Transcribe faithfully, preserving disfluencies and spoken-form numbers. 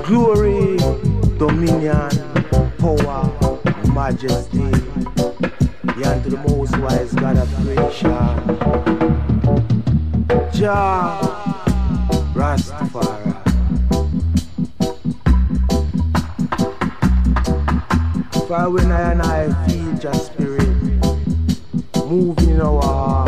Glory, dominion, power, majesty, be unto the most wise God of creation. Jah Rastafari. For when I and I feel Jah spirit moving in our heart,